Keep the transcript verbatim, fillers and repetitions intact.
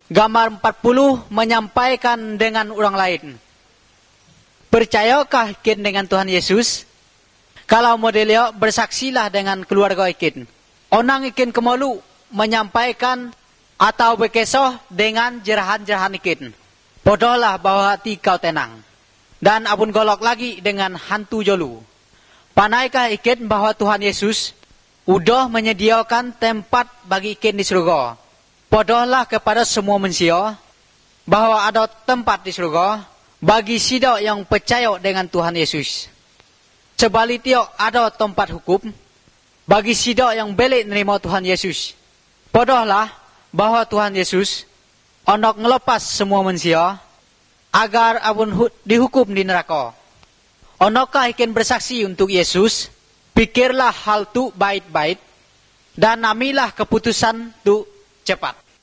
Gambar empat puluh menyampaikan dengan orang lain. Percayakah ikin dengan Tuhan Yesus? Kalau modelnya bersaksilah dengan keluarga ikin. Onang ikin kemalu menyampaikan atau berkesah dengan jerahan-jerahan ikin. Bodohlah bahwa hati kau tenang. Dan abun golok lagi dengan hantu jolu. Panaikah ikin bahwa Tuhan Yesus udah menyediakan tempat bagi ikin di surga. Bodohlah kepada semua manusia bahwa ada tempat di surga bagi sidak yang percaya dengan Tuhan Yesus. Sebaliknya ada tempat hukum bagi sidak yang belik menerima Tuhan Yesus. Bodohlah bahwa Tuhan Yesus hendak ngelepas semua manusia agar abun dihukum di neraka. Hendakkah ikin bersaksi untuk Yesus? Pikirlah hal tu baik-baik dan ambillah keputusan tu cepat.